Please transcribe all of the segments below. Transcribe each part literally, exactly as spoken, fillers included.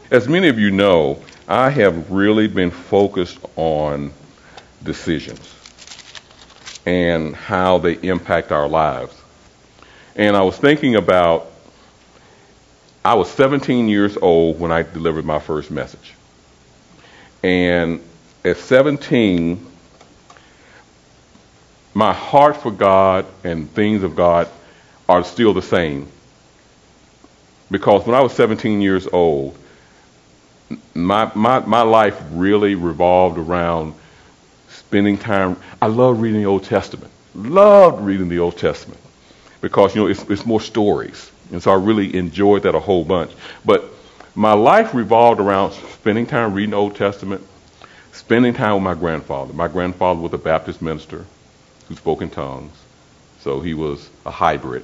As many of you know, I have really been focused on decisions and how they impact our lives. And I was thinking about, I was seventeen years old when I delivered my first message. And at seventeen, my heart for God and things of God are still the same. Because when I was seventeen years old, my, my, my life really revolved around spending time. I loved reading the Old Testament. Loved reading the Old Testament. Because, you know, it's, it's more stories. And so I really enjoyed that a whole bunch. But my life revolved around spending time reading the Old Testament, spending time with my grandfather. My grandfather was a Baptist minister who spoke in tongues. So he was a hybrid.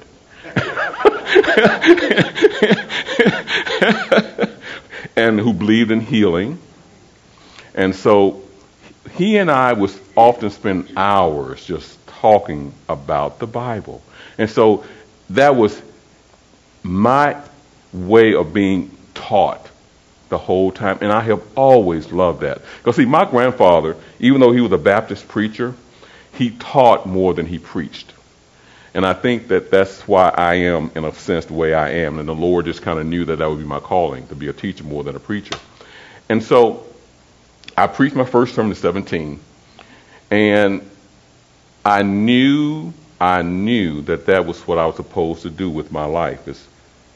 And who believed in healing. And so he and I would often spend hours just talking about the Bible. And so that was my way of being taught the whole time. And I have always loved that. Because see, my grandfather, even though he was a Baptist preacher, he taught more than he preached. And I think that that's why I am, in a sense, the way I am. And the Lord just kind of knew that that would be my calling, to be a teacher more than a preacher. And so I preached my first sermon at seventeen. And I knew, I knew that that was what I was supposed to do with my life, is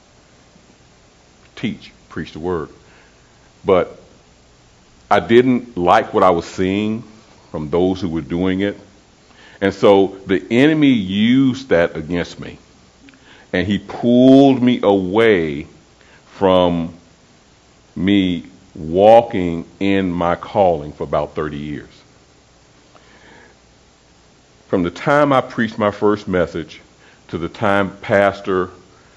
teach, preach the word. But I didn't like what I was seeing from those who were doing it. And so the enemy used that against me. And he pulled me away from me walking in my calling for about thirty years. From the time I preached my first message to the time Pastor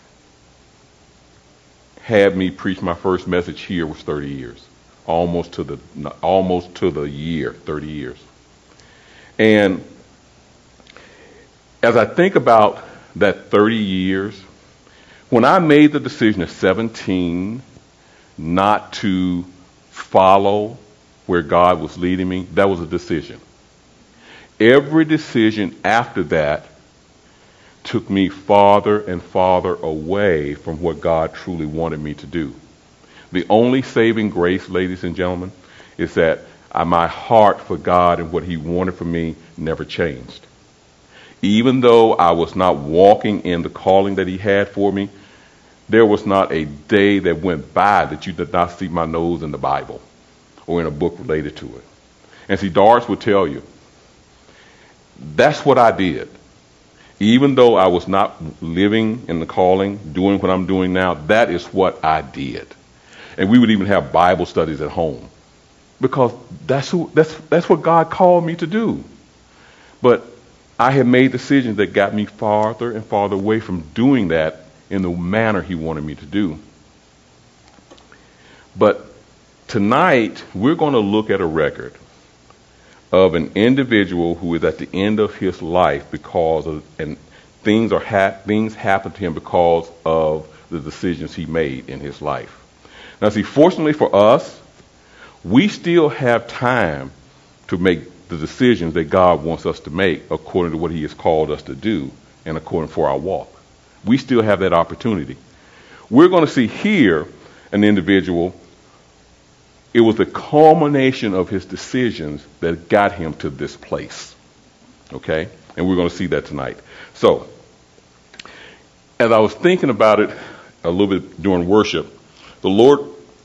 had me preach my first message here was thirty years. Almost to the almost to the year, thirty years. And as I think about that thirty years, when I made the decision at seventeen not to follow where God was leading me, that was a decision. Every decision after that took me farther and farther away from what God truly wanted me to do. The only saving grace, ladies and gentlemen, is that my heart for God and what he wanted for me never changed. Even though I was not walking in the calling that he had for me, there was not a day that went by that you did not see my nose in the Bible or in a book related to it. And see, Doris would tell you, that's what I did. Even though I was not living in the calling, doing what I'm doing now, that is what I did. And we would even have Bible studies at home. Because that's who that's that's what God called me to do. But I had made decisions that got me farther and farther away from doing that in the manner he wanted me to do. But tonight, we're going to look at a record of an individual who is at the end of his life because of, and things are ha- things happen to him because of the decisions he made in his life. Now, see, fortunately for us, we still have time to make the decisions that God wants us to make according to what he has called us to do and according for our walk. We still have that opportunity. We're going to see here an individual. It was the culmination of his decisions that got him to this place. Okay? And we're going to see that tonight. So, as I was thinking about it a little bit during worship, the Lord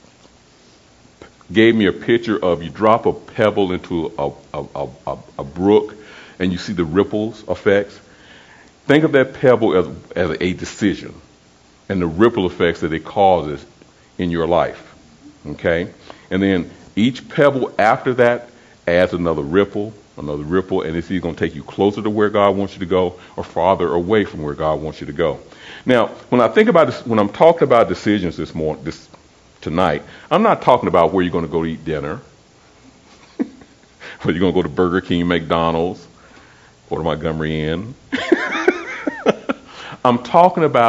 gave me a picture of you drop a pebble into a, a, a, a, a brook and you see the ripples effects. Think of that pebble as, as a decision and the ripple effects that it causes in your life. Okay? And then each pebble after that adds another ripple, another ripple, and it's either going to take you closer to where God wants you to go or farther away from where God wants you to go. Now, when I think about this, when I'm talking about decisions this morning, this tonight, I'm not talking about where you're going to go to eat dinner, whether you're going to go to Burger King, McDonald's, or to Montgomery Inn. I'm talking about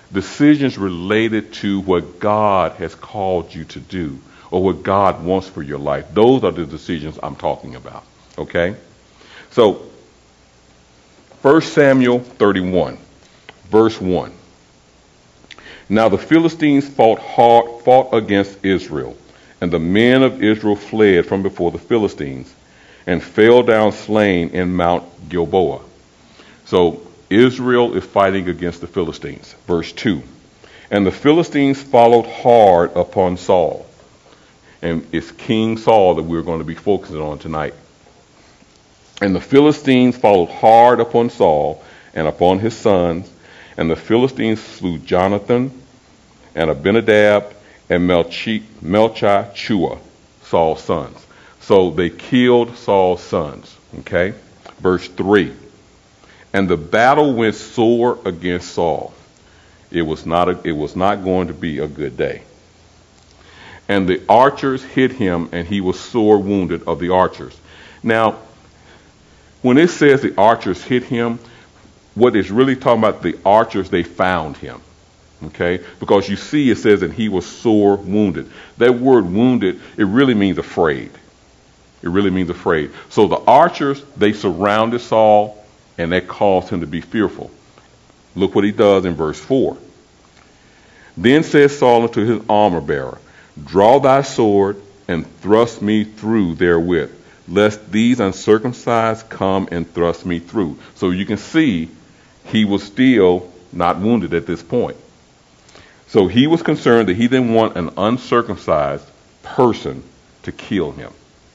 decisions related to what God has called you to do or what God wants for your life. Those are the decisions I'm talking about. Okay? So, First Samuel thirty-one, verse one. Now the Philistines fought hard, fought against Israel, and the men of Israel fled from before the Philistines and fell down slain in Mount Gilboa. So Israel is fighting against the Philistines. Verse two. And the Philistines followed hard upon Saul. And it's King Saul that we're going to be focusing on tonight. And the Philistines followed hard upon Saul and upon his sons, and the Philistines slew Jonathan and Abinadab and Melchi, Melchi-Chua, Saul's sons. So they killed Saul's sons. Okay? Verse three. And the battle went sore against Saul. It was not a, it was not going to be a good day. And the archers hit him, and he was sore wounded of the archers. Now, when it says the archers hit him, what it's really talking about, the archers, they found him. Okay? Because you see it says that he was sore wounded. That word wounded, it really means afraid. It really means afraid. So the archers, they surrounded Saul, and that caused him to be fearful. Look what he does in verse four. Then says Saul unto his armor bearer, draw thy sword and thrust me through therewith, lest these uncircumcised come and thrust me through. So you can see he was still not wounded at this point. So he was concerned that he didn't want an uncircumcised person to kill him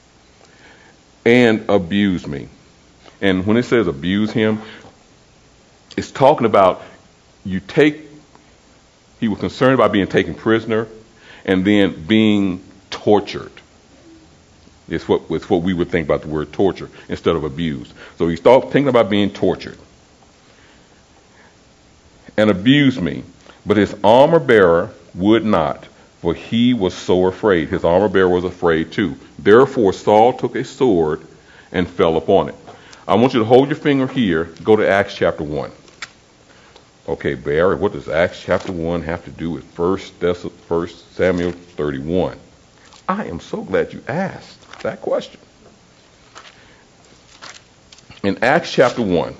and abuse me. And when it says abuse him, it's talking about you take, he was concerned about being taken prisoner and then being tortured. It's what, it's what we would think about the word torture instead of abused. So he started thinking about being tortured and abused me. But his armor bearer would not, for he was so afraid. His armor bearer was afraid too. Therefore Saul took a sword and fell upon it. I want you to hold your finger here. Go to Acts chapter one. Okay, Barry, what does Acts chapter one have to do with First Samuel thirty-one? I am so glad you asked that question. In Acts chapter one,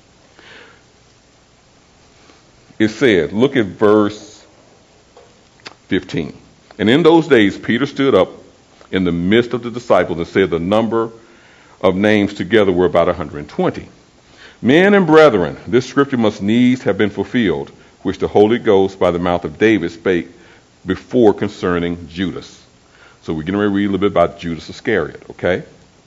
it says, look at verse fifteen. And in those days, Peter stood up in the midst of the disciples and said the number of names together were about one hundred twenty. Men and brethren, this scripture must needs have been fulfilled, which the Holy Ghost by the mouth of David spake before concerning Judas. So we're going to read a little bit about Judas Iscariot, okay?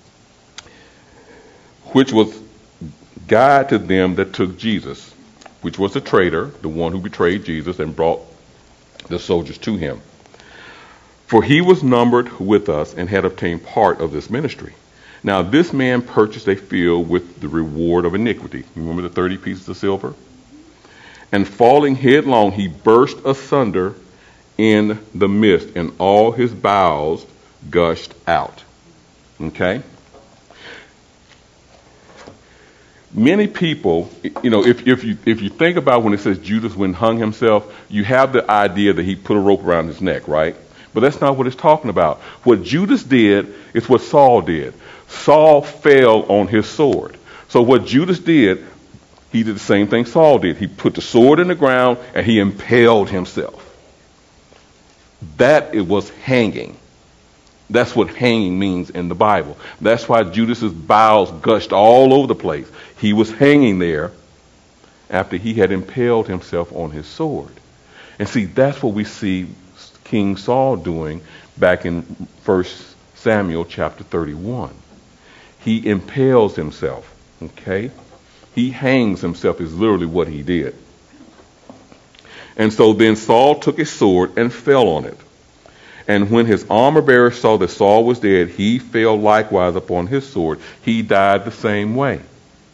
Which was guide to them that took Jesus, which was the traitor, the one who betrayed Jesus and brought the soldiers to him. For he was numbered with us and had obtained part of this ministry. Now this man purchased a field with the reward of iniquity. Remember the thirty pieces of silver? And falling headlong, he burst asunder in the midst, and all his bowels gushed out. Okay? Many people, you know, if, if you if you think about when it says Judas when hung himself, you have the idea that he put a rope around his neck, right? But that's not what it's talking about. What Judas did is what Saul did. Saul fell on his sword. So what Judas did, he did the same thing Saul did. He put the sword in the ground and he impaled himself. That it was hanging. That's what hanging means in the Bible. That's why Judas's bowels gushed all over the place. He was hanging there after he had impaled himself on his sword. And see, that's what we see King Saul doing back in First Samuel chapter thirty-one. He impales himself, okay? He hangs himself is literally what he did. And so then Saul took his sword and fell on it. And when his armor bearer saw that Saul was dead, he fell likewise upon his sword. He died the same way.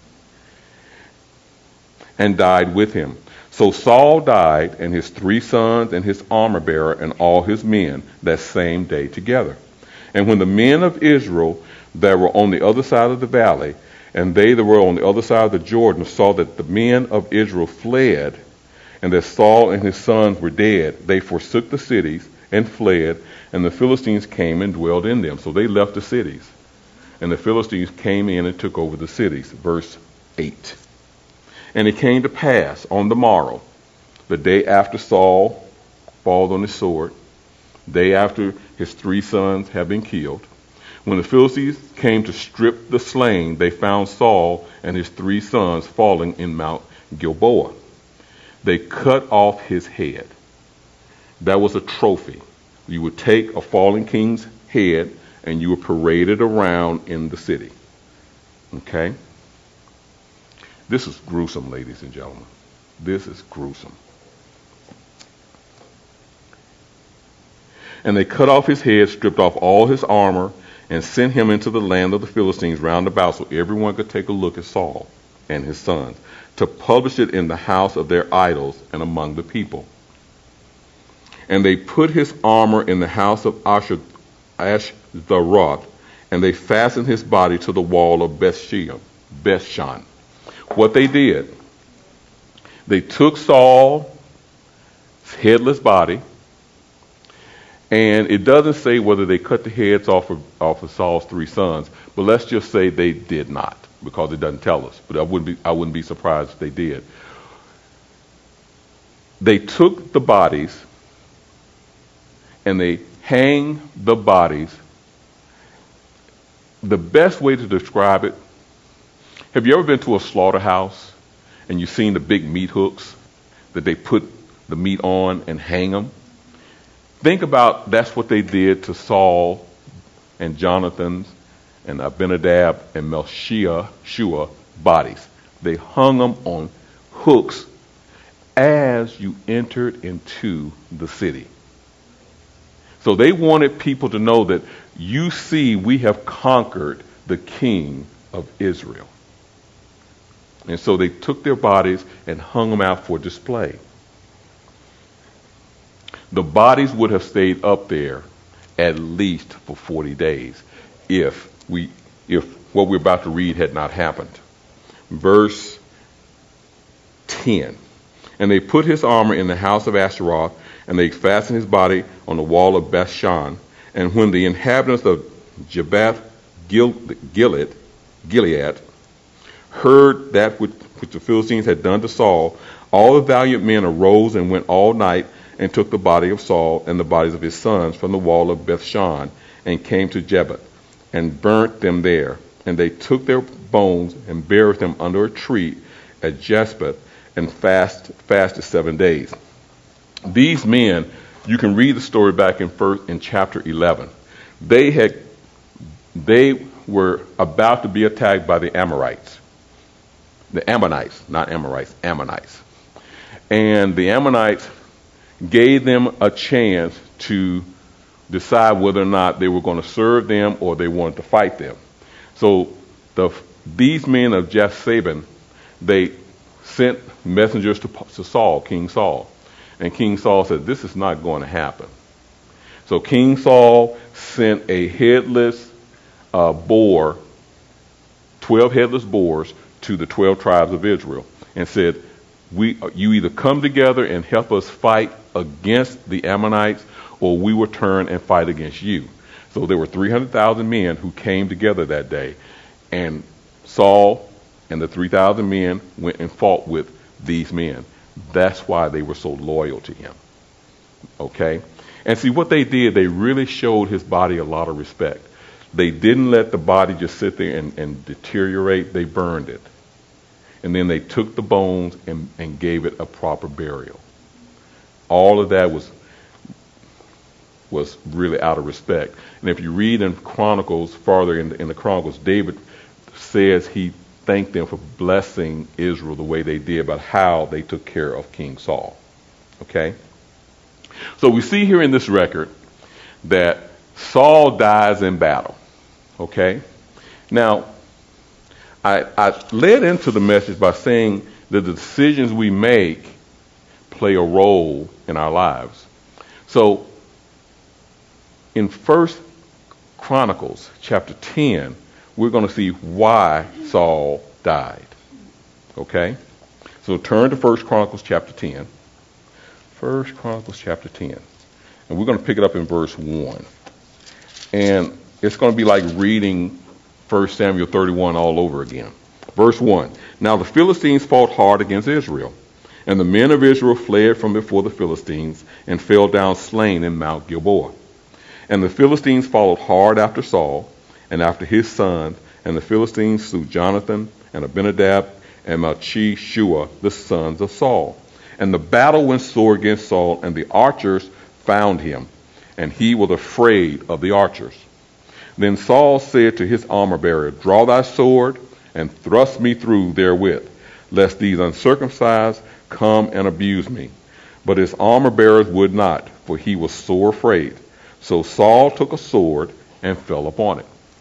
And died with him. So Saul died, and his three sons, and his armor bearer, and all his men, that same day together. And when the men of Israel that were on the other side of the valley, and they that were on the other side of the Jordan, saw that the men of Israel fled, and that Saul and his sons were dead, they forsook the cities and fled, and the Philistines came and dwelled in them. So they left the cities, and the Philistines came in and took over the cities. Verse eight. And it came to pass on the morrow, the day after Saul falls on his sword, day after his three sons have been killed, when the Philistines came to strip the slain, they found Saul and his three sons falling in Mount Gilboa. They cut off his head. That was a trophy. You would take a fallen king's head and you would parade it around in the city. Okay? This is gruesome, ladies and gentlemen. This is gruesome. And they cut off his head, stripped off all his armor, and sent him into the land of the Philistines round about, so everyone could take a look at Saul and his sons, to publish it in the house of their idols and among the people. And they put his armor in the house of Asher, Ashtaroth, and they fastened his body to the wall of Bethshan. Bethshan. What they did, they took Saul's headless body, and it doesn't say whether they cut the heads off of, off of Saul's three sons, but let's just say they did not, because it doesn't tell us. But I wouldn't be, I wouldn't be surprised if they did. They took the bodies and they hang the bodies. The best way to describe it, have you ever been to a slaughterhouse and you've seen the big meat hooks that they put the meat on and hang them? Think about that's what they did to Saul and Jonathan's and Abinadab and Melchiah Shua bodies. They hung them on hooks as you entered into the city. So they wanted people to know that, you see, we have conquered the king of Israel. And so they took their bodies and hung them out for display. The bodies would have stayed up there at least for forty days if we, if what we're about to read had not happened. Verse ten. And they put his armor in the house of Ashtaroth, and they fastened his body on the wall of Bethshan. And when the inhabitants of Jabath Gilead, Gilead heard that which, which the Philistines had done to Saul, all the valiant men arose and went all night and took the body of Saul and the bodies of his sons from the wall of Bethshan and came to Jebeth and burnt them there. And they took their bones and buried them under a tree at Jespeth and fast, fasted seven days. These men, you can read the story back in first, in chapter eleven. They had, they were about to be attacked by the Amorites. The Ammonites, not Amorites, Ammonites. And the Ammonites gave them a chance to decide whether or not they were going to serve them or they wanted to fight them. So the, these men of Jethsaben, they sent messengers to, to Saul, King Saul. And King Saul said, this is not going to happen. So King Saul sent a headless uh, boar, twelve headless boars, to the twelve tribes of Israel and said, "We, you either come together and help us fight against the Ammonites, or we will turn and fight against you." So there were three hundred thousand men who came together that day, and Saul and the three thousand men went and fought with these men. That's why they were so loyal to him. Okay? And see, what they did, they really showed his body a lot of respect. They didn't let the body just sit there and, and deteriorate. They burned it. And then they took the bones and, and gave it a proper burial. All of that was was really out of respect. And if you read in Chronicles, farther in the, in the Chronicles, David says he thanked them for blessing Israel the way they did, about how they took care of King Saul. Okay? So we see here in this record that Saul dies in battle. Okay? Now, I, I led into the message by saying that the decisions we make play a role in our lives. So, in First Chronicles chapter ten, we're going to see why Saul died. Okay? So turn to First Chronicles chapter ten. First Chronicles chapter ten. And we're going to pick it up in verse one. And it's going to be like reading First Samuel thirty-one all over again. Verse one. Now the Philistines fought hard against Israel, and the men of Israel fled from before the Philistines and fell down slain in Mount Gilboa. And the Philistines followed hard after Saul and after his sons, and the Philistines slew Jonathan and Abinadab and Malchishua, the sons of Saul. And the battle went sore against Saul, and the archers found him, and he was afraid of the archers. Then Saul said to his armor-bearer, Draw thy sword, and thrust me through therewith, lest these uncircumcised come and abuse me. But his armor-bearers would not, for he was sore afraid. So Saul took a sword and fell upon it.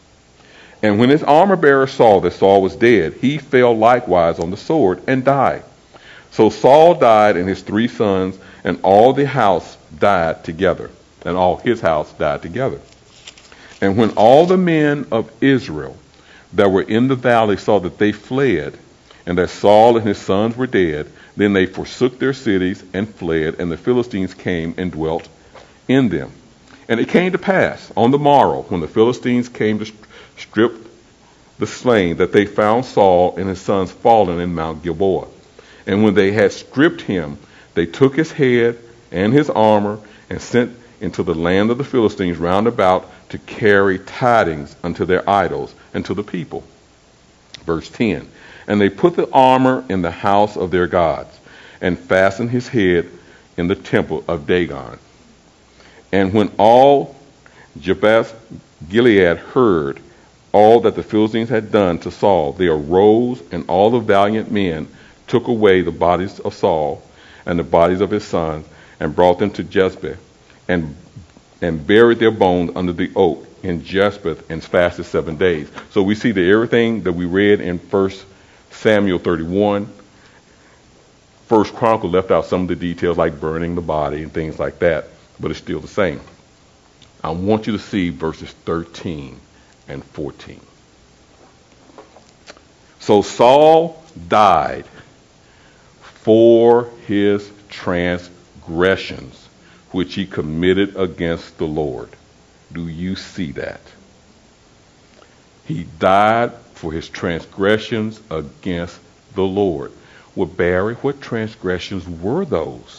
And when his armor-bearer saw that Saul was dead, he fell likewise on the sword and died. So Saul died, and his three sons, and all the house died together. And all his house died together. And when all the men of Israel that were in the valley saw that they fled, and that Saul and his sons were dead, then they forsook their cities and fled, and the Philistines came and dwelt in them. And it came to pass on the morrow, when the Philistines came to strip the slain, that they found Saul and his sons fallen in Mount Gilboa. And when they had stripped him, they took his head and his armor, and sent into the land of the Philistines round about to carry tidings unto their idols and to the people. Verse ten. And they put the armor in the house of their gods, and fastened his head in the temple of Dagon. And when all Jabesh Gilead heard all that the Philistines had done to Saul, they arose, and all the valiant men took away the bodies of Saul and the bodies of his sons, and brought them to Jezbeth, and and buried their bones under the oak in Jezbeth, and fasted seven days. So we see that everything that we read in First Samuel thirty-one, First Chronicle left out some of the details like burning the body and things like that, but it's still the same. I want you to see verses thirteen and fourteen. So Saul died for his transgressions, which he committed against the Lord. Do you see that? He died for his transgressions against the Lord. Well, Barry, what transgressions were those?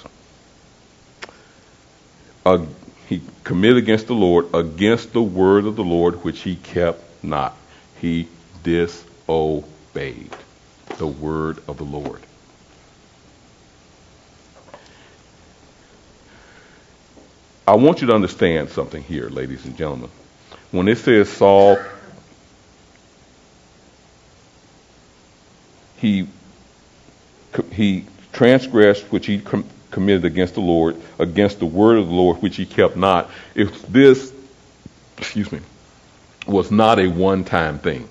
Uh, he committed against the Lord, against the word of the Lord, which he kept not. He disobeyed the word of the Lord. I want you to understand something here, ladies and gentlemen. When it says Saul, he he transgressed which he com- committed against the Lord, against the word of the Lord which he kept not. If this, excuse me, was not a one-time thing.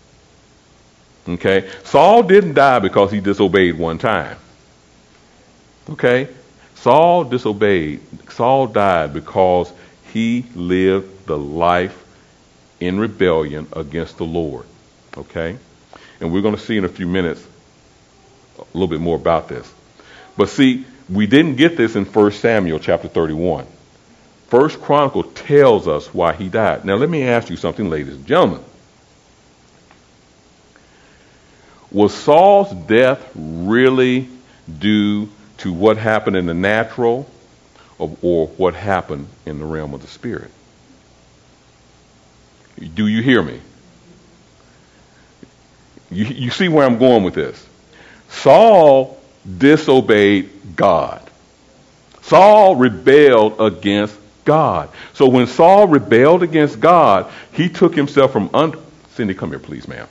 Okay? Saul didn't die because he disobeyed one time. Okay? Saul disobeyed. Saul died because he lived the life in rebellion against the Lord. Okay? And we're going to see in a few minutes a little bit more about this. But see, we didn't get this in First Samuel chapter thirty-one. First Chronicle tells us why he died. Now let me ask you something, ladies and gentlemen. Was Saul's death really due to what happened in the natural, or, or what happened in the realm of the spirit? Do you hear me? You, you see where I'm going with this? Saul disobeyed God. Saul rebelled against God. So when Saul rebelled against God, he took himself from under... Cindy, come here, please, ma'am.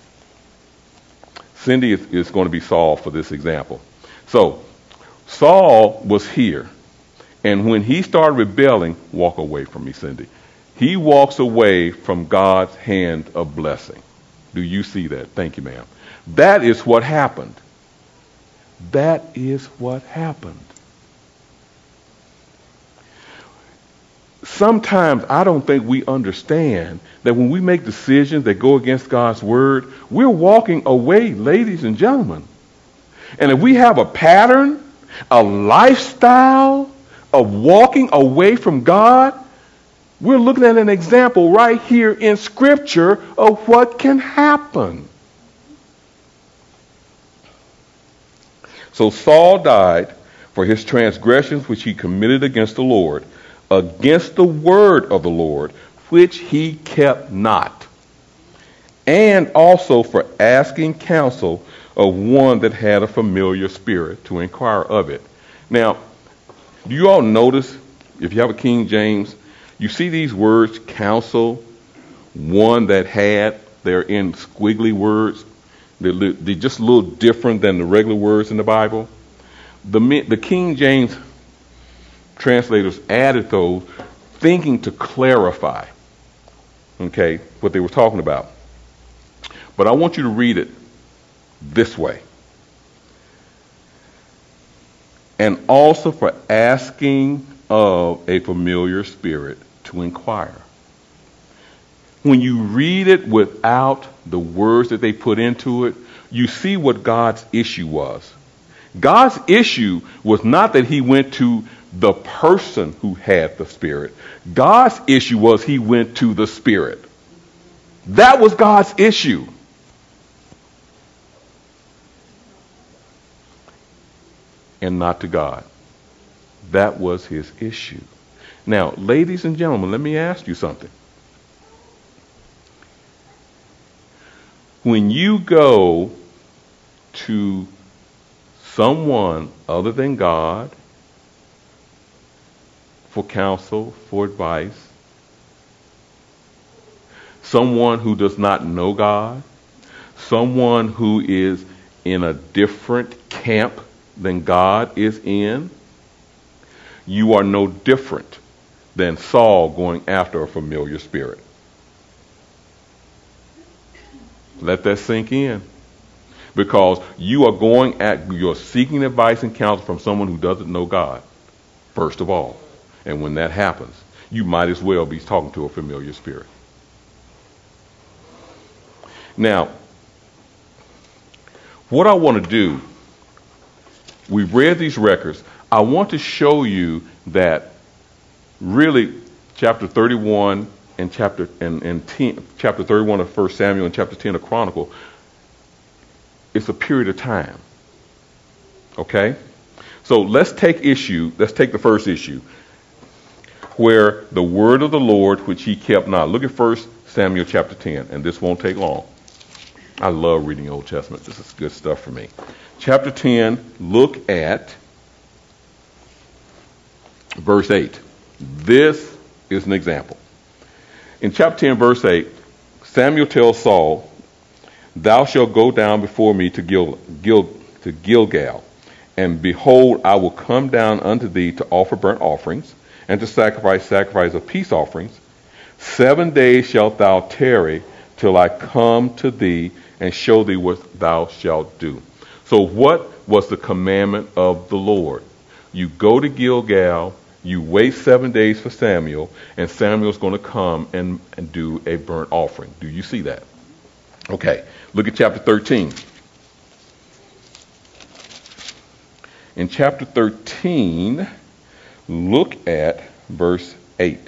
Cindy is, is going to be Saul for this example. So Saul was here, and when he started rebelling, walk away from me, Cindy. He walks away from God's hand of blessing. Do you see that? Thank you, ma'am. That is what happened. That is what happened. Sometimes I don't think we understand that when we make decisions that go against God's word, we're walking away, ladies and gentlemen. And if we have a pattern a lifestyle of walking away from God, we're looking at an example right here in Scripture of what can happen. So Saul died for his transgressions which he committed against the Lord, against the word of the Lord, which he kept not, and also for asking counsel of one that had a familiar spirit to inquire of it. Now, do you all notice, if you have a King James, you see these words, counsel, one that had, they're in squiggly words. They're, they're just a little different than the regular words in the Bible. The, the King James translators added those thinking to clarify, okay, what they were talking about. But I want you to read it this way. And also for asking of a familiar spirit to inquire. When you read it without the words that they put into it, you see what God's issue was. God's issue was not that he went to the person who had the Spirit. God's issue was he went to the Spirit. That was God's issue. And not to God. That was his issue. Now, ladies and gentlemen, let me ask you something. When you go to someone other than God for counsel, for advice, someone who does not know God, someone who is in a different camp than God is in, you are no different than Saul going after a familiar spirit. Let that sink in. Because you are going at, you're seeking advice and counsel from someone who doesn't know God, first of all. And when that happens, you might as well be talking to a familiar spirit. Now, what I want to do, we've read these records. I want to show you that really chapter thirty-one and chapter and, and ten, chapter thirty-one of First Samuel and chapter ten of Chronicle, it's a period of time. Okay? So let's take issue, let's take the first issue, where the word of the Lord which he kept not. Look at First Samuel chapter ten, and this won't take long. I love reading the Old Testament. This is good stuff for me. Chapter ten, look at verse eight. This is an example. In chapter ten, verse eight, Samuel tells Saul, "Thou shalt go down before me to, Gil, Gil, to Gilgal, and behold, I will come down unto thee to offer burnt offerings, and to sacrifice sacrifice of peace offerings. Seven days shalt thou tarry till I come to thee and show thee what thou shalt do." So what was the commandment of the Lord? You go to Gilgal, you wait seven days for Samuel, and Samuel's going to come and, and do a burnt offering. Do you see that? Okay, look at chapter thirteen. In chapter thirteen, look at verse eight.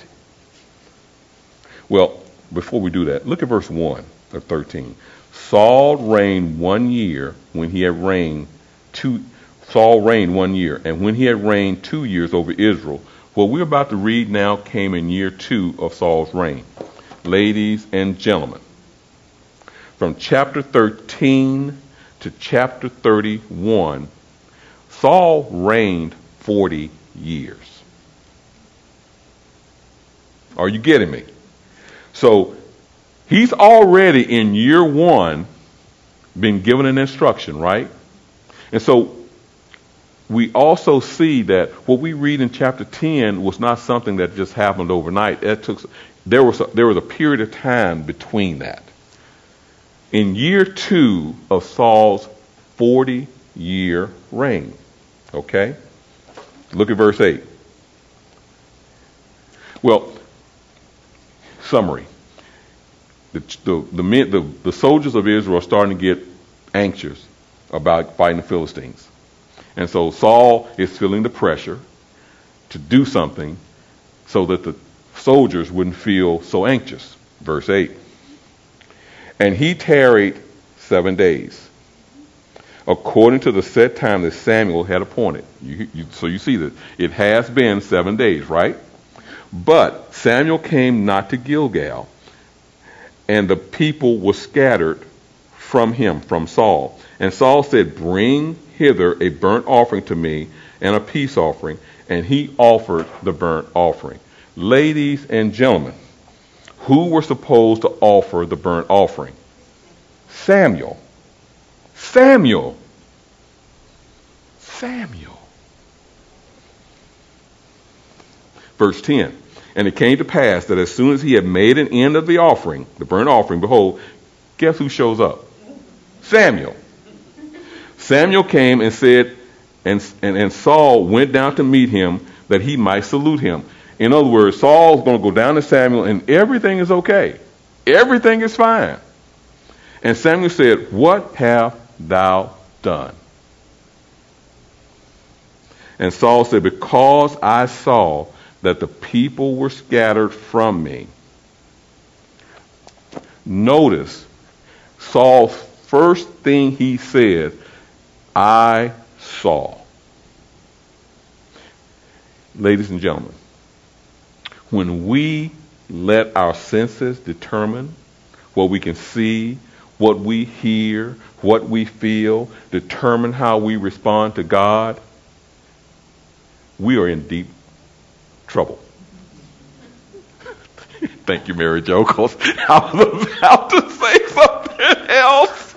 Well, before we do that, look at verse one of thirteen. Saul reigned one year when he had reigned two. Saul reigned one year, and when he had reigned two years over Israel, what we're about to read now came in year two of Saul's reign. Ladies and gentlemen, from chapter thirteen to chapter thirty-one, Saul reigned forty years. Are you getting me? So he's already in year one been given an instruction, right? And so we also see that what we read in chapter ten was not something that just happened overnight. It took, there was a, there was a period of time between that. In year two of Saul's forty-year reign, okay? Look at verse eight. Well, summary. The, the, the, men, the, the soldiers of Israel are starting to get anxious about fighting the Philistines. And so Saul is feeling the pressure to do something so that the soldiers wouldn't feel so anxious. Verse eight. And he tarried seven days, according to the set time that Samuel had appointed. You, you, so you see that it has been seven days, right? But Samuel came not to Gilgal, and the people were scattered from him, from Saul. And Saul said, bring hither a burnt offering to me and a peace offering. And he offered the burnt offering. Ladies and gentlemen, who were supposed to offer the burnt offering? Samuel. Samuel. Samuel. Verse ten. And it came to pass that as soon as he had made an end of the offering, the burnt offering, behold, guess who shows up? Samuel. Samuel came and said, and, and, and Saul went down to meet him that he might salute him. In other words, Saul's going to go down to Samuel and everything is okay. Everything is fine. And Samuel said, what have thou done? And Saul said, because I saw that the people were scattered from me. Notice, Saul's first thing he said, I saw. Ladies and gentlemen, when we let our senses determine what we can see, what we hear, what we feel, determine how we respond to God, we are in deep trouble. Thank you, Mary Jo, because I was about to say something else.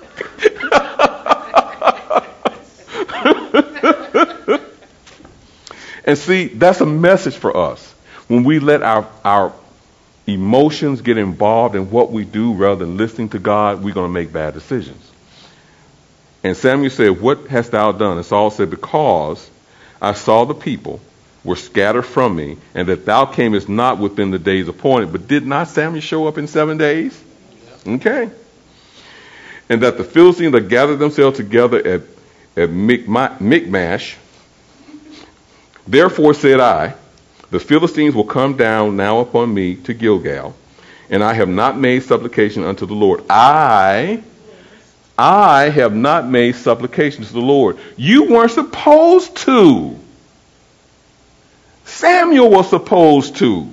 And see, that's a message for us. When we let our, our emotions get involved in what we do rather than listening to God, we're going to make bad decisions. And Samuel said, what hast thou done? And Saul said, because I saw the people were scattered from me, and that thou camest not within the days appointed. But did not Samuel show up in seven days? Okay. And that the Philistines had gathered themselves together at, at Michmash. Therefore said I, the Philistines will come down now upon me to Gilgal, and I have not made supplication unto the Lord. I, I have not made supplication to the Lord. You weren't supposed to. Samuel was supposed to.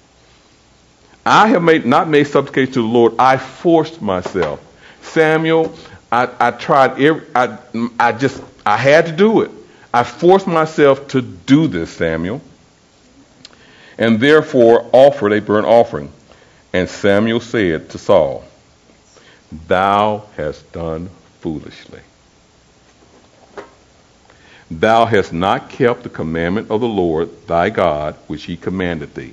I have made, not made supplication to the Lord. I forced myself. Samuel, I, I tried, every, I, I just, I had to do it. I forced myself to do this, Samuel, and therefore offered a burnt offering. And Samuel said to Saul, thou hast done foolishly. Thou hast not kept the commandment of the Lord thy God, which he commanded thee.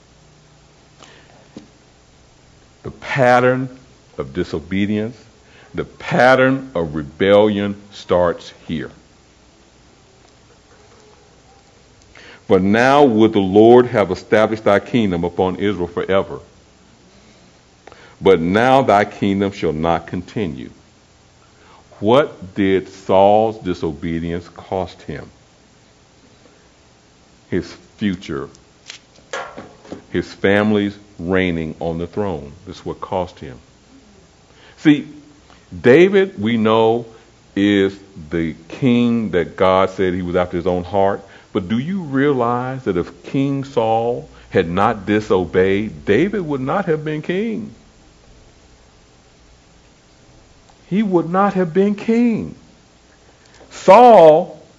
The pattern of disobedience, the pattern of rebellion starts here. For now would the Lord have established thy kingdom upon Israel forever. But now thy kingdom shall not continue. What did Saul's disobedience cost him? His future, his family's reigning on the throne. This is what cost him. See, David, we know, is the king that God said he was after his own heart. But do you realize that if King Saul had not disobeyed, David would not have been king? He would not have been king. Saul,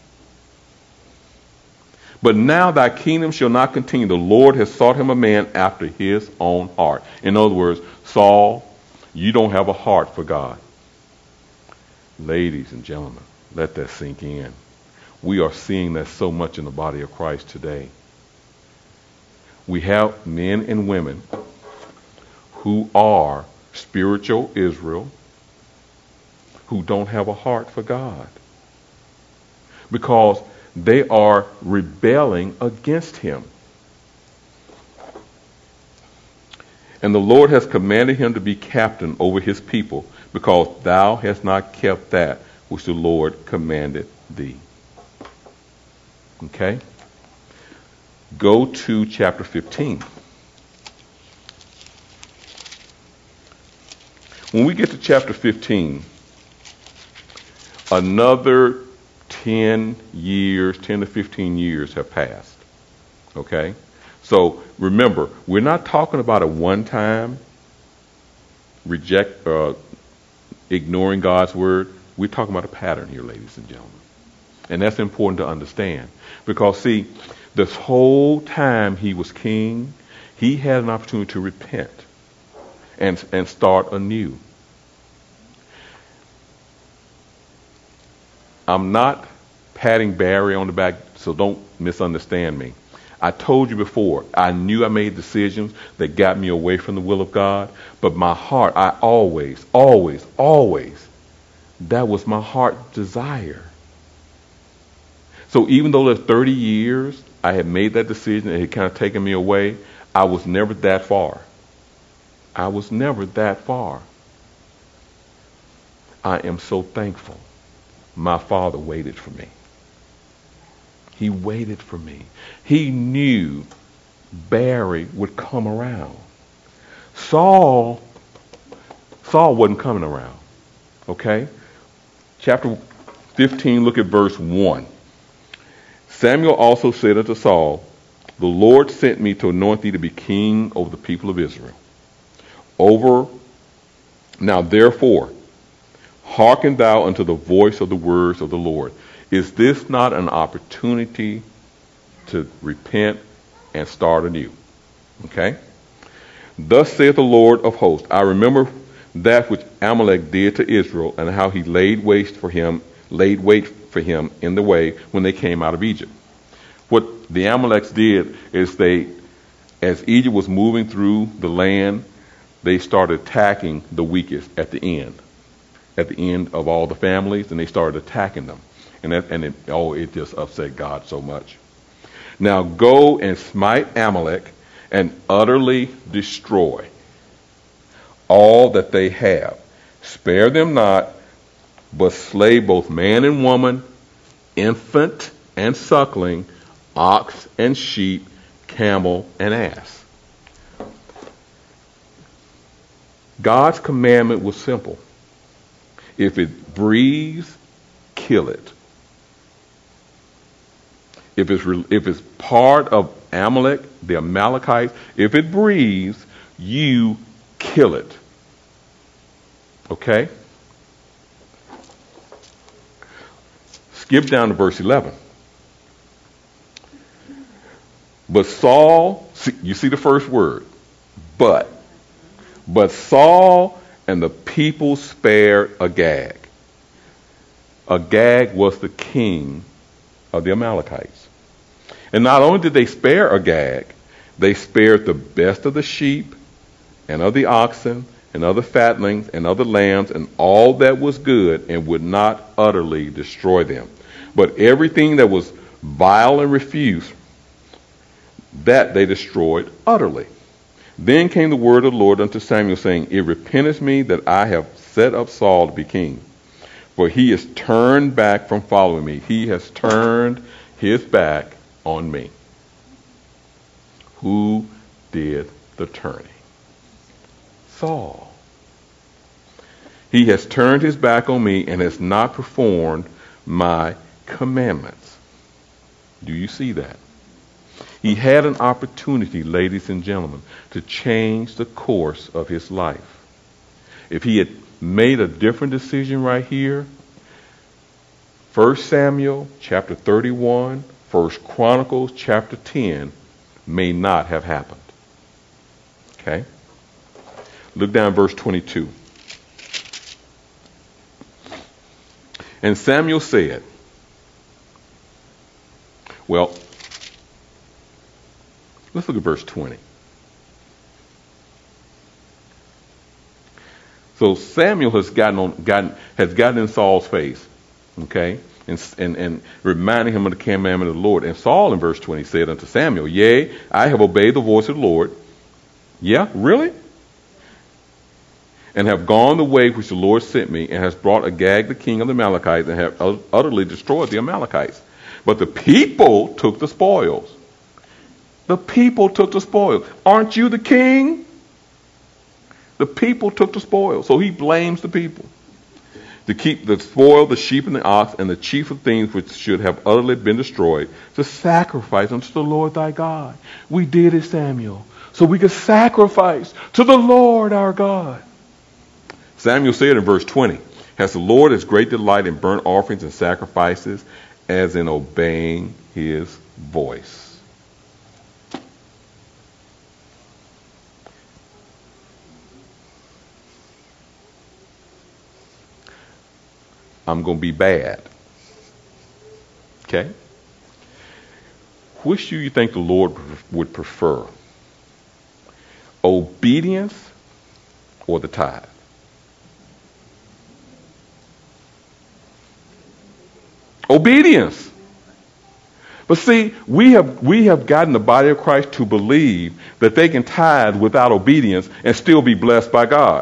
but now thy kingdom shall not continue. The Lord has sought him a man after his own heart. In other words, Saul, you don't have a heart for God. Ladies and gentlemen, let that sink in. We are seeing that so much in the body of Christ today. We have men and women who are spiritual Israel, who don't have a heart for God because they are rebelling against him. And the Lord has commanded him to be captain over his people because thou hast not kept that which the Lord commanded thee. Okay? Go to chapter fifteen. When we get to chapter fifteen, another ten years, ten to fifteen years have passed. Okay? So remember, we're not talking about a one-time reject, uh, ignoring God's word. We're talking about a pattern here, ladies and gentlemen. And that's important to understand. Because, see, this whole time he was king, he had an opportunity to repent and, and start anew. I'm not patting Barry on the back, so don't misunderstand me. I told you before, I knew I made decisions that got me away from the will of God, but my heart, I always, always, always, that was my heart desire. So even though there's thirty years, I had made that decision, it had kind of taken me away, I was never that far. I was never that far. I am so thankful my father waited for me. He waited for me. He knew Barry would come around. Saul, Saul wasn't coming around. Okay? Chapter fifteen, look at verse one. Samuel also said unto Saul, the Lord sent me to anoint thee to be king over the people of Israel. Over, now therefore, hearken thou unto the voice of the words of the Lord. Is this not an opportunity to repent and start anew? Okay? Thus saith the Lord of hosts, I remember that which Amalek did to Israel, and how he laid waste for him, laid wait for him in the way when they came out of Egypt. What the Amaleks did is they, as Egypt was moving through the land, they started attacking the weakest at the end, at the end of all the families, and they started attacking them. And that, and it, oh, it just upset God so much. Now go and smite Amalek and utterly destroy all that they have. Spare them not, but slay both man and woman, infant and suckling, ox and sheep, camel and ass. God's commandment was simple. If it breathes, kill it. If it's, if it's part of Amalek, the Amalekites, if it breathes, you kill it. Okay? Skip down to verse eleven. But Saul, you see the first word, but. But Saul and the people spared Agag. Agag was the king of the Amalekites. And not only did they spare Agag, they spared the best of the sheep and of the oxen and of the fatlings and of the lambs and all that was good, and would not utterly destroy them. But everything that was vile and refuse, that they destroyed utterly. Then came the word of the Lord unto Samuel, saying, It repenteth me that I have set up Saul to be king, for he is turned back from following me. He has turned his back on me. Who did the turning? Saul. He has turned his back on me and has not performed my commandments. Do you see that? He had an opportunity, ladies and gentlemen, to change the course of his life. If he had made a different decision right here, First Samuel chapter thirty-one, First Chronicles chapter ten may not have happened. Okay? Look down verse twenty-two. And Samuel said, well, let's look at verse twenty. So Samuel has gotten on, gotten has gotten in Saul's face, okay, and, and and reminding him of the commandment of the Lord. And Saul in verse twenty said unto Samuel, Yea, I have obeyed the voice of the Lord. Yeah, really? And have gone the way which the Lord sent me, and has brought Agag the king of the Amalekites, and have utterly destroyed the Amalekites. But the people took the spoils. The people took the spoils. Aren't you the king? The people took the spoils. So he blames the people. To keep the spoil, the sheep and the ox, and the chief of things which should have utterly been destroyed, to sacrifice unto the Lord thy God. We did it, Samuel, so we could sacrifice to the Lord our God. Samuel said in verse twenty, has the Lord as great delight in burnt offerings and sacrifices as in obeying his voice? I'm going to be bad. Okay? Which do you think the Lord would prefer? Obedience or the tithe? Obedience. But see, we have we have gotten the body of Christ to believe that they can tithe without obedience and still be blessed by God.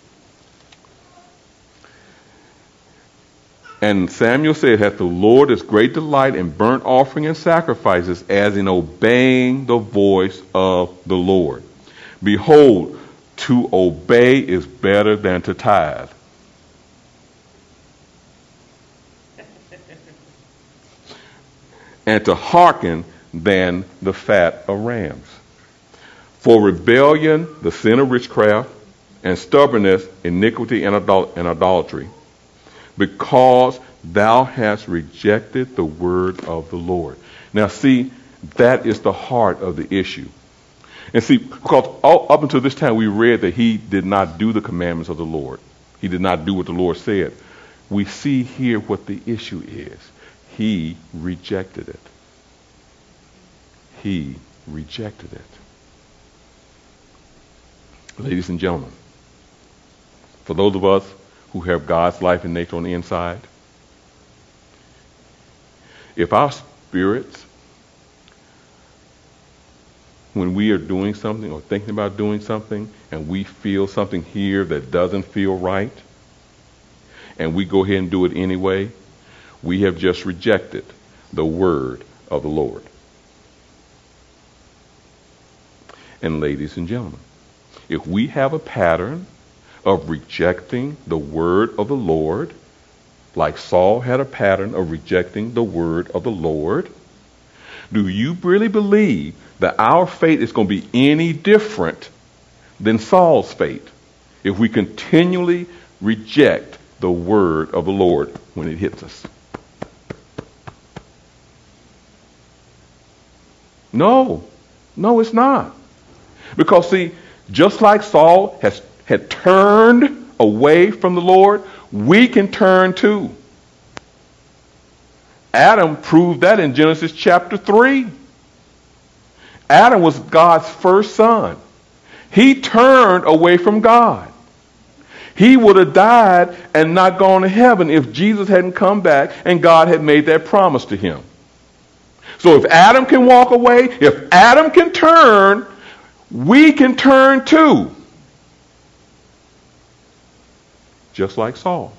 And Samuel said, hath the Lord as great delight in burnt offering and sacrifices as in obeying the voice of the Lord. Behold, to obey is better than to tithe. And to hearken than the fat of rams. For rebellion, the sin of witchcraft, and stubbornness, iniquity, and, idol- and idolatry. Because thou hast rejected the word of the Lord. Now see, that is the heart of the issue. And see, because all, up until this time we read that he did not do the commandments of the Lord. He did not do what the Lord said. We see here what the issue is. He rejected it. He rejected it. Ladies and gentlemen, for those of us who have God's life and nature on the inside, if our spirits, when we are doing something or thinking about doing something, and we feel something here that doesn't feel right, and we go ahead and do it anyway, we have just rejected the word of the Lord. And ladies and gentlemen, if we have a pattern of rejecting the word of the Lord, like Saul had a pattern of rejecting the word of the Lord, do you really believe that our fate is going to be any different than Saul's fate if we continually reject the word of the Lord when it hits us? No, no, it's not. Because see, just like Saul has had turned away from the Lord, we can turn too. Adam proved that in Genesis chapter three. Adam was God's first son. He turned away from God. He would have died and not gone to heaven if Jesus hadn't come back and God had made that promise to him. So if Adam can walk away, if Adam can turn, we can turn too. Just like Saul.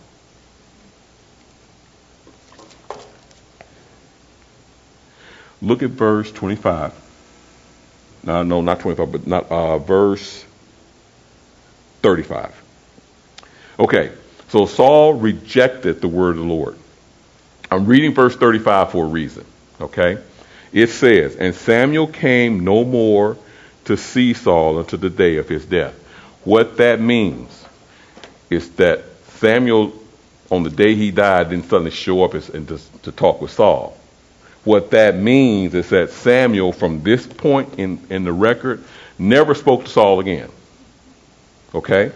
Look at verse twenty-five. No, no, not twenty-five, but not uh, verse thirty-five. Okay, so Saul rejected the word of the Lord. I'm reading verse thirty-five for a reason. Okay, it says, "And Samuel came no more to see Saul until the day of his death." What that means is that Samuel, on the day he died, didn't suddenly show up and to, to talk with Saul. What that means is that Samuel, from this point in, in the record, never spoke to Saul again. Okay?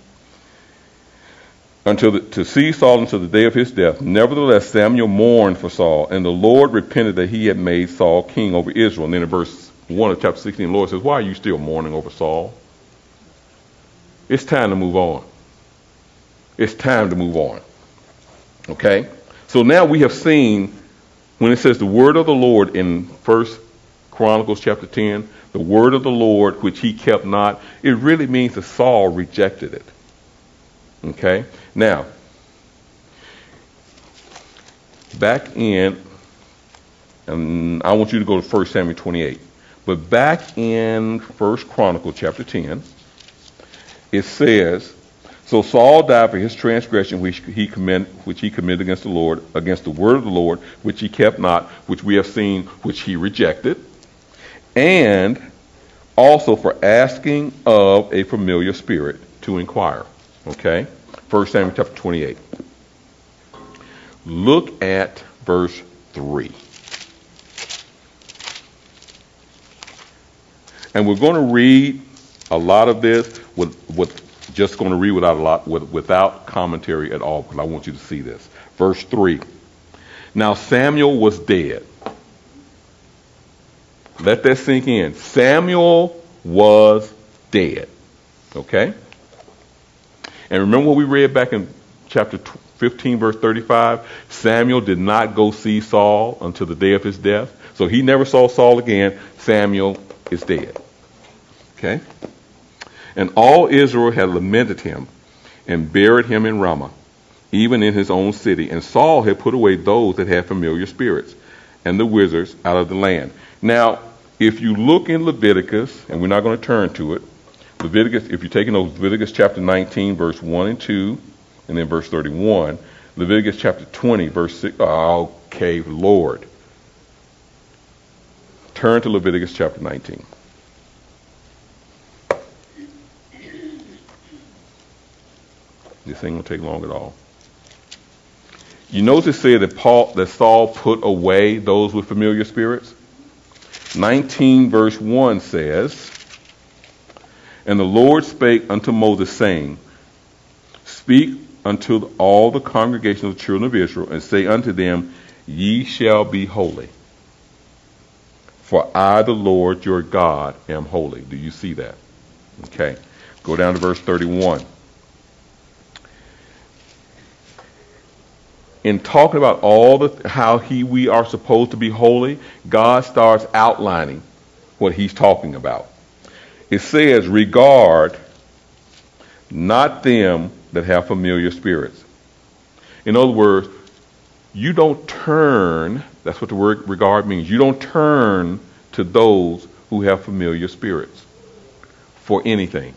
Until the, to see Saul until the day of his death. Nevertheless, Samuel mourned for Saul, and the Lord repented that he had made Saul king over Israel. And then in verse one of chapter sixteen, the Lord says, "Why are you still mourning over Saul? It's time to move on. It's time to move on." Okay? So now we have seen, when it says the word of the Lord in First Chronicles chapter ten, the word of the Lord which he kept not, it really means that Saul rejected it. Okay? Now, back in And I want you to go to First Samuel twenty-eight. But back in First Chronicle chapter ten, it says, so Saul died for his transgression which he committed, which he committed against the Lord, against the word of the Lord, which he kept not, which we have seen, which he rejected, and also for asking of a familiar spirit to inquire. Okay? First Samuel chapter twenty-eight. Look at verse three. And we're going to read a lot of this with, with just going to read without a lot with, without commentary at all, because I want you to see this. Verse three. Now Samuel was dead. Let that sink in. Samuel was dead. Okay? And remember what we read back in chapter fifteen, verse thirty-five? Samuel did not go see Saul until the day of his death. So he never saw Saul again. Samuel is dead. Okay? And all Israel had lamented him and buried him in Ramah, even in his own city. And Saul had put away those that had familiar spirits and the wizards out of the land. Now, if you look in Leviticus, and we're not going to turn to it, Leviticus, if you're taking those, Leviticus chapter nineteen, verse one and two, and then verse thirty-one, Leviticus chapter twenty, verse six, oh, okay, Lord. Turn to Leviticus chapter nineteen. This ain't going to take long at all. You notice it said that Paul, that Saul put away those with familiar spirits? nineteen verse one says, and the Lord spake unto Moses, saying, speak unto all the congregation of the children of Israel, and say unto them, ye shall be holy. For I, the Lord your God, am holy. Do you see that? Okay. Go down to verse thirty-one. In talking about all the how he we are supposed to be holy, God starts outlining what he's talking about. It says, regard not them that have familiar spirits. In other words, you don't turn, that's what the word regard means, you don't turn to those who have familiar spirits for anything.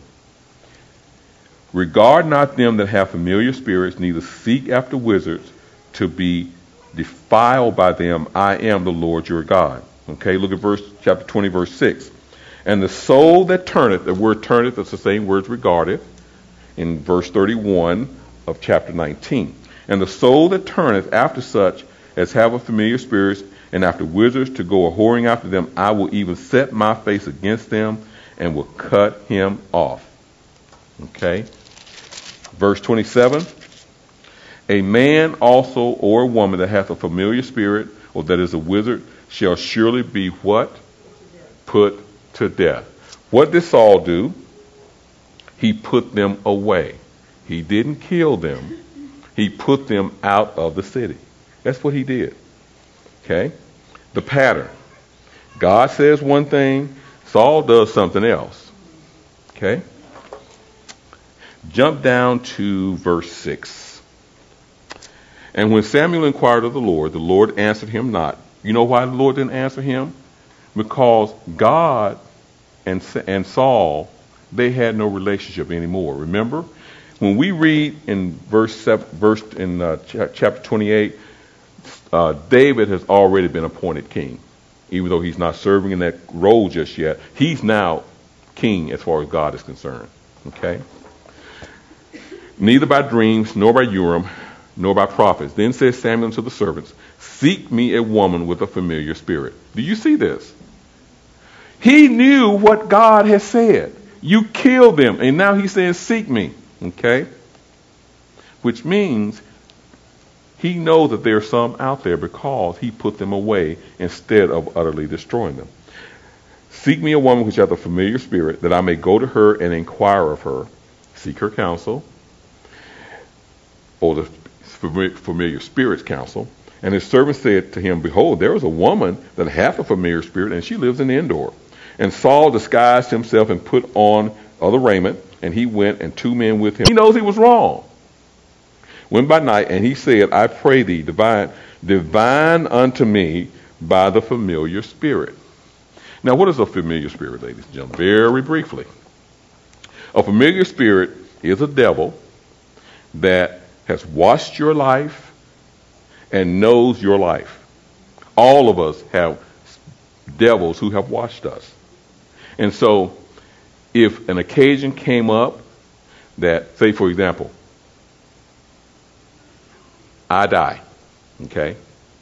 Regard not them that have familiar spirits, neither seek after wizards to be defiled by them. I am the Lord your God. Okay, look at verse chapter twenty, verse six. And the soul that turneth, the word turneth, that's the same word regardeth, in verse thirty-one of chapter nineteen. And the soul that turneth after such as have a familiar spirit, and after wizards to go a whoring after them, I will even set my face against them and will cut him off. Okay. Verse twenty-seven. A man also or a woman that hath a familiar spirit, or that is a wizard, shall surely be what? Put to death. What did Saul do? He put them away. He didn't kill them. He put them out of the city. That's what he did. Okay? The pattern. God says one thing, Saul does something else. Okay? Jump down to verse six. And when Samuel inquired of the Lord, the Lord answered him not. You know why the Lord didn't answer him? Because God and, and Saul, they had no relationship anymore. Remember? When we read in verse seven, verse in uh, ch- chapter twenty-eight, uh, David has already been appointed king. Even though he's not serving in that role just yet, he's now king as far as God is concerned. Okay? Neither by dreams, nor by Urim, nor by prophets. Then says Samuel unto the servants, seek me a woman with a familiar spirit. Do you see this? He knew what God has said. You killed them. And now he's saying, seek me. Okay? Which means he knows that there are some out there because he put them away instead of utterly destroying them. Seek me a woman which hath a familiar spirit, that I may go to her and inquire of her. Seek her counsel, or the familiar spirits counsel. And his servant said to him, behold, there is a woman that hath a familiar spirit, and she lives in Endor. And Saul disguised himself and put on other raiment, and he went, and two men with him. He knows he was wrong. Went by night, and he said, I pray thee, divine, divine unto me by the familiar spirit. Now, what is a familiar spirit, ladies and gentlemen? Very briefly. A familiar spirit is a devil that has watched your life and knows your life. All of us have devils who have watched us. And so, if an occasion came up that, say for example, I die, okay?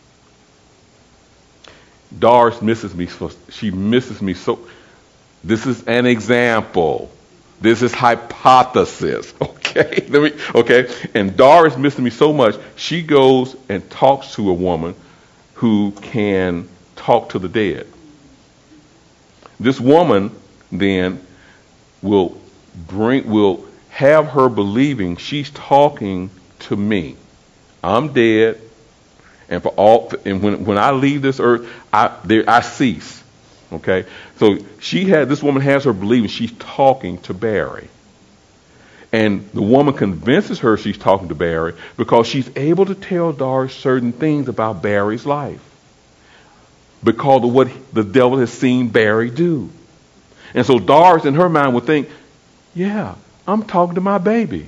Doris misses me, so she misses me so, this is an example. This is hypothesis, okay? Let me, okay? And Doris misses me so much, she goes and talks to a woman who can talk to the dead. This woman then will bring, will have her believing she's talking to me. I'm dead, and for all, and when when I leave this earth, I there I cease. Okay, so she had this woman has her believing she's talking to Barry, and the woman convinces her she's talking to Barry because she's able to tell Doris certain things about Barry's life because of what the devil has seen Barry do, and so Doris in her mind would think, yeah, I'm talking to my baby.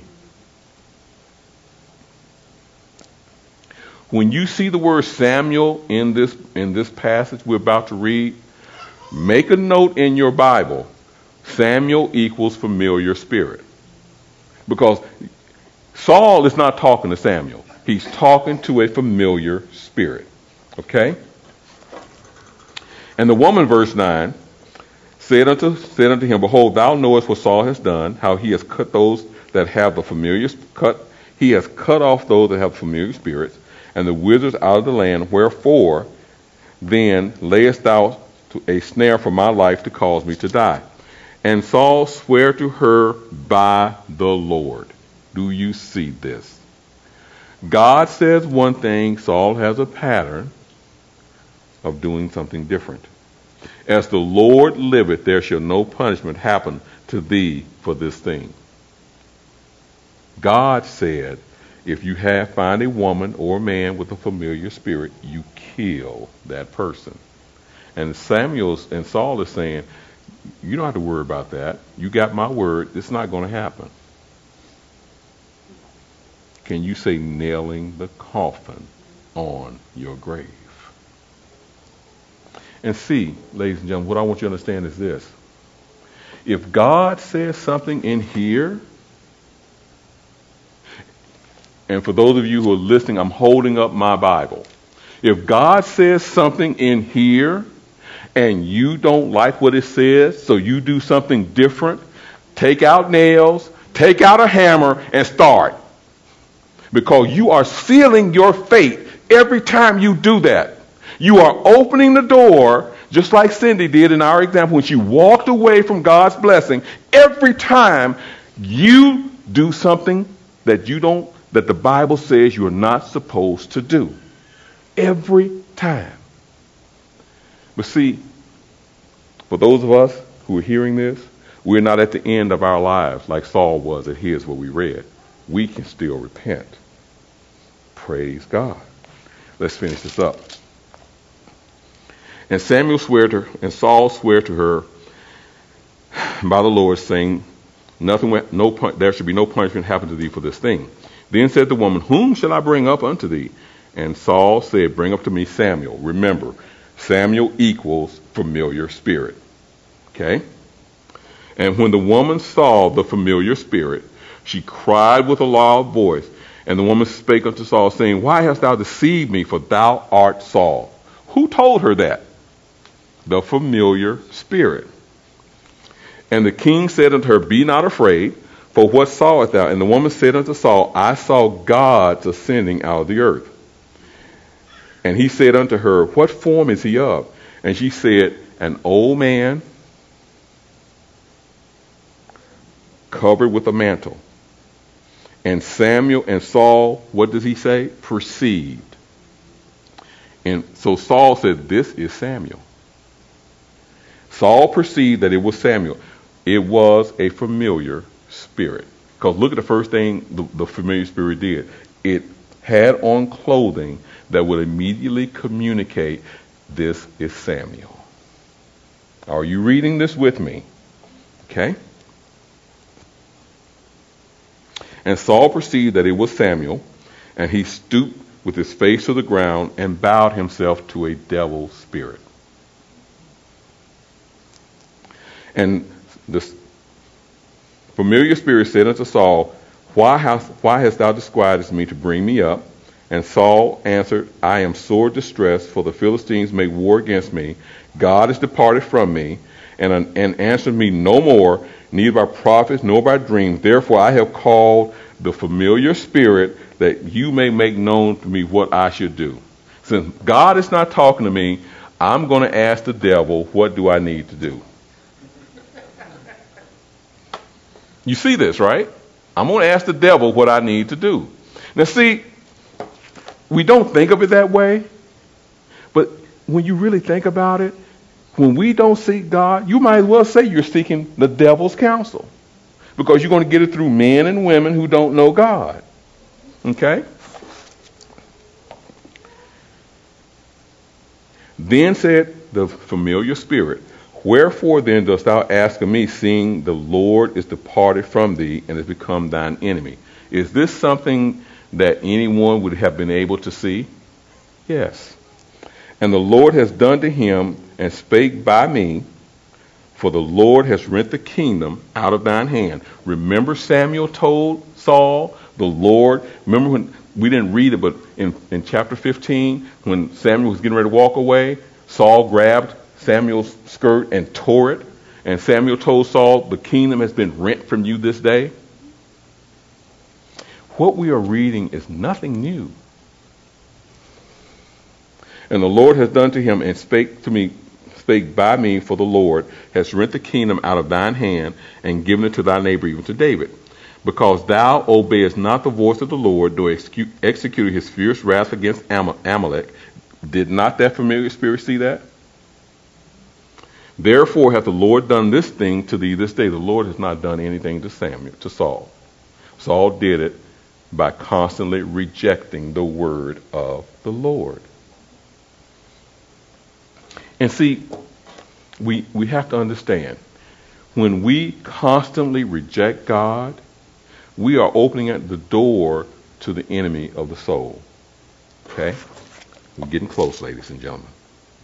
When you see the word Samuel in this in this passage we're about to read, make a note in your Bible. Samuel equals familiar spirit. Because Saul is not talking to Samuel. He's talking to a familiar spirit. Okay? And the woman, verse nine, said unto, said unto him, Behold, thou knowest what Saul has done, how he has cut those that have the familiar cut he has cut off those that have familiar spirits, and the wizards out of the land. Wherefore then layest thou a snare for my life to cause me to die? And Saul sware to her by the Lord. Do you see this? God says one thing, Saul has a pattern of doing something different. As the Lord liveth, there shall no punishment happen to thee for this thing. God said, if you have find a woman or a man with a familiar spirit, you kill that person. And Samuel and Saul is saying, you don't have to worry about that. You got my word. It's not going to happen. Can you say nailing the coffin on your grave? And see, ladies and gentlemen, what I want you to understand is this. If God says something in here, and for those of you who are listening, I'm holding up my Bible. If God says something in here and you don't like what it says, so you do something different, take out nails, take out a hammer, and start. Because you are sealing your fate every time you do that. You are opening the door, just like Cindy did in our example, when she walked away from God's blessing. Every time you do something that you don't that the Bible says you are not supposed to do. Every time. But see, for those of us who are hearing this, we're not at the end of our lives like Saul was at his, what we read. We can still repent. Praise God. Let's finish this up. And Samuel swore to her, and Saul swore to her by the Lord, saying, "Nothing, no, there should be no punishment happen to thee for this thing." Then said the woman, "Whom shall I bring up unto thee?" And Saul said, "Bring up to me Samuel." Remember, Samuel equals familiar spirit. Okay? And when the woman saw the familiar spirit, she cried with a loud voice. And the woman spake unto Saul, saying, "Why hast thou deceived me? For thou art Saul." Who told her that? The familiar spirit. And the king said unto her, "Be not afraid, for what sawest thou?" And the woman said unto Saul, "I saw God ascending out of the earth." And he said unto her, "What form is he of?" And she said, "An old man covered with a mantle." And Samuel and Saul, what does he say? Perceived. And so Saul said, "This is Samuel." Saul perceived that it was Samuel. It was a familiar spirit. Because look at the first thing the, the familiar spirit did. It had on clothing that would immediately communicate This is Samuel. Are you reading this with me? Okay. And Saul perceived that it was Samuel, and he stooped with his face to the ground and bowed himself to a devil's spirit. And the familiar spirit said unto Saul, Why hast, why hast thou disquieted me to bring me up? And Saul answered, I am sore distressed, for the Philistines make war against me. God is departed from me, and, and answered me no more, neither by prophets nor by dreams. Therefore I have called the familiar spirit, that you may make known to me what I should do. Since God is not talking to me, I'm going to ask the devil, what do I need to do? You see this, right? I'm going to ask the devil what I need to do. Now see, we don't think of it that way, but when you really think about it, when we don't seek God, you might as well say you're seeking the devil's counsel, because you're going to get it through men and women who don't know God. Okay? Then said the familiar spirit, Wherefore then dost thou ask of me, seeing the Lord is departed from thee and has become thine enemy? Is this something that anyone would have been able to see? Yes. And the Lord has done to him and spake by me, for the Lord has rent the kingdom out of thine hand. Remember Samuel told Saul, the Lord, remember when, we didn't read it, but in, in chapter fifteen, when Samuel was getting ready to walk away, Saul grabbed Samuel's skirt and tore it. And Samuel told Saul, the kingdom has been rent from you this day. What we are reading is nothing new. And the Lord has done to him and spake to me, spake by me, for the Lord has rent the kingdom out of thine hand and given it to thy neighbor, even to David. Because thou obeyest not the voice of the Lord, nor executed his fierce wrath against Amalek. Did not that familiar spirit see that? Therefore hath the Lord done this thing to thee this day. The Lord has not done anything to Samuel, to Saul. Saul did it by constantly rejecting the word of the Lord. And see, we we have to understand, when we constantly reject God, we are opening up the door to the enemy of the soul. Okay? We're getting close, ladies and gentlemen.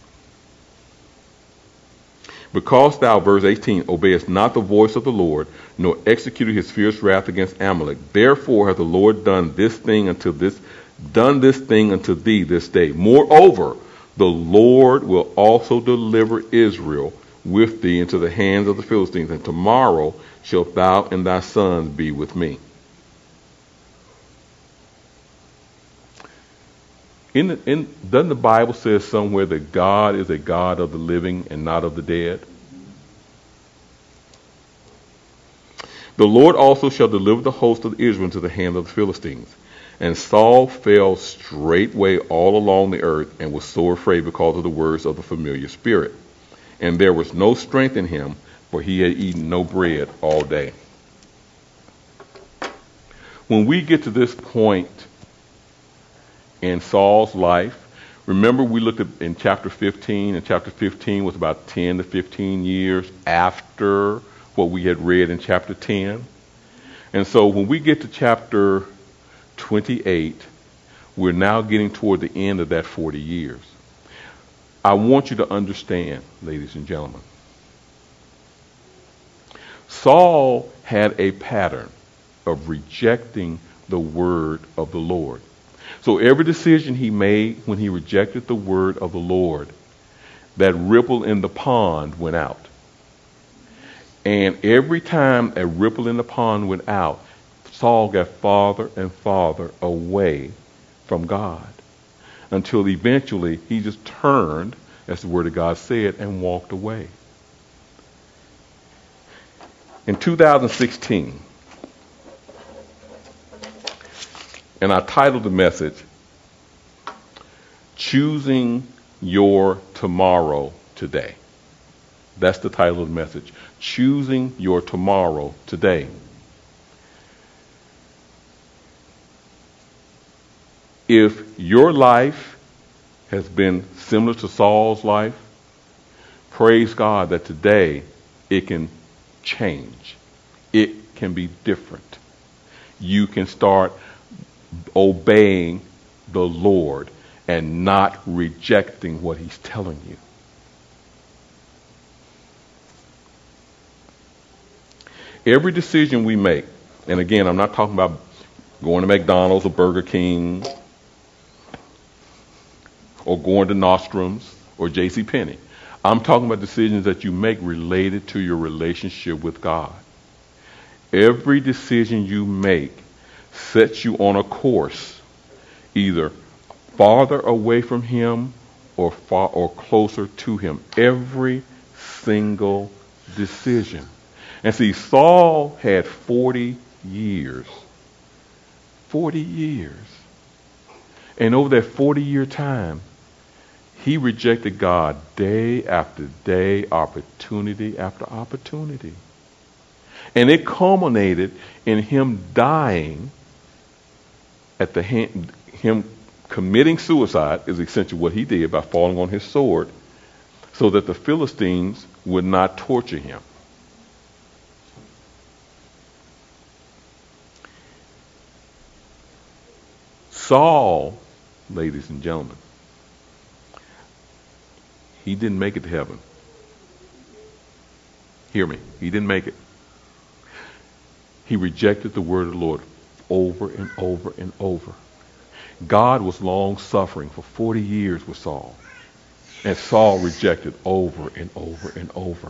Because thou, verse eighteen, obeyest not the voice of the Lord, nor executed his fierce wrath against Amalek, therefore hath the Lord done this thing unto this, done this thing unto thee this day. Moreover, the Lord will also deliver Israel with thee into the hands of the Philistines, and tomorrow shalt thou and thy sons be with me. In, the, in doesn't the Bible say somewhere that God is a God of the living and not of the dead? The Lord also shall deliver the host of Israel into the hand of the Philistines. And Saul fell straightway all along the earth and was sore afraid because of the words of the familiar spirit. And there was no strength in him, for he had eaten no bread all day. When we get to this point in Saul's life, remember we looked at in chapter fifteen, and chapter fifteen was about ten to fifteen years after what we had read in chapter ten. And so when we get to chapter twenty-eight, we're now getting toward the end of that forty years. I want you to understand, ladies and gentlemen, Saul had a pattern of rejecting the word of the Lord. So every decision he made when he rejected the word of the Lord, that ripple in the pond went out. And every time a ripple in the pond went out, Saul got farther and farther away from God, until eventually he just turned, as the word of God said, and walked away. In two thousand sixteen, and I titled the message, Choosing Your Tomorrow Today. That's the title of the message. Choosing Your Tomorrow Today. If your life has been similar to Saul's life, praise God that today it can change. It can be different. You can start obeying the Lord and not rejecting what he's telling you. Every decision we make, and again, I'm not talking about going to McDonald's or Burger King or going to Nostrum's or JCPenney. I'm talking about decisions that you make related to your relationship with God. Every decision you make sets you on a course, either farther away from him or far or closer to him. Every single decision. And see, Saul had forty years. forty years. And over that forty-year time, he rejected God day after day, opportunity after opportunity. And it culminated in him dying at the hand, him committing suicide is essentially what he did by falling on his sword so that the Philistines would not torture him. Saul, ladies and gentlemen, he didn't make it to heaven. Hear me. He didn't make it. He rejected the word of the Lord over and over and over. God was long suffering for forty years with Saul. And Saul rejected over and over and over.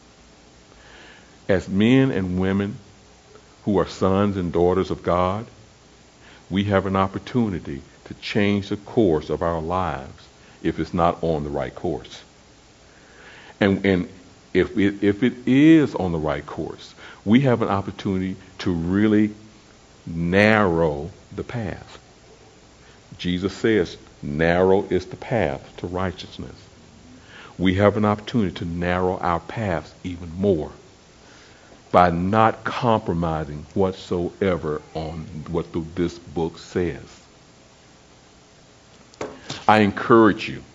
As men and women who are sons and daughters of God, we have an opportunity to change the course of our lives if it's not on the right course. And, and if it, if it is on the right course, we have an opportunity to really narrow the path. Jesus says, narrow is the path to righteousness. We have an opportunity to narrow our paths even more by not compromising whatsoever on what the, this book says. I encourage you,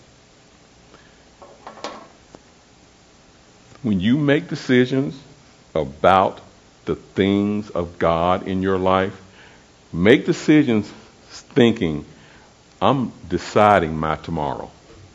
when you make decisions about the things of God in your life, make decisions thinking, I'm deciding my tomorrow.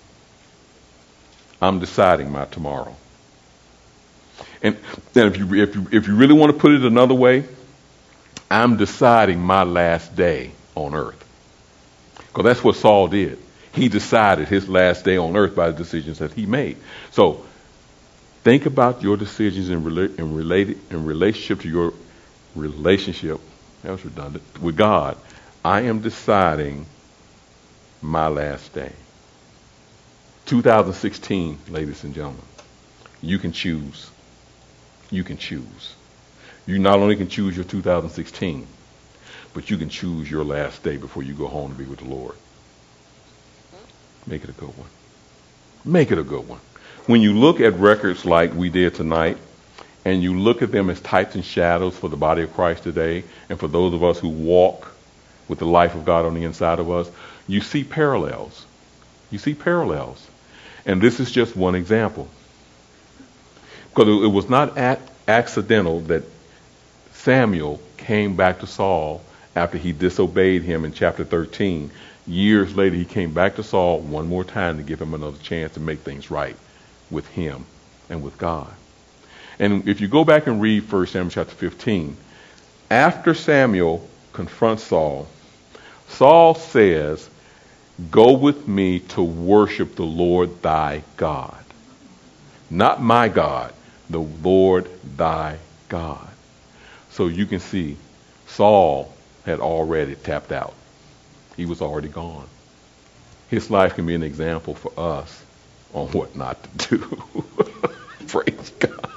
I'm deciding my tomorrow. And then if you, if you if you really want to put it another way, I'm deciding my last day on earth. Because that's what Saul did. He decided his last day on earth by the decisions that he made. So think about your decisions in, rela- in, related, in relationship to your relationship, that was redundant, with God. I am deciding my last day. two thousand sixteen, ladies and gentlemen, you can choose. You can choose. You not only can choose your two thousand sixteen, but you can choose your last day before you go home to be with the Lord. Make it a good one. Make it a good one. When you look at records like we did tonight, and you look at them as types and shadows for the body of Christ today, and for those of us who walk with the life of God on the inside of us, you see parallels. You see parallels. And this is just one example. Because it was not accidental that Samuel came back to Saul after he disobeyed him in chapter thirteen. Years later, he came back to Saul one more time to give him another chance to make things right with him and with God. And if you go back and read First Samuel chapter fifteen, after Samuel confronts Saul, Saul says, go with me to worship the Lord thy God. Not my God, the Lord thy God. So you can see Saul had already tapped out. He was already gone. His life can be an example for us on what not to do. Praise God.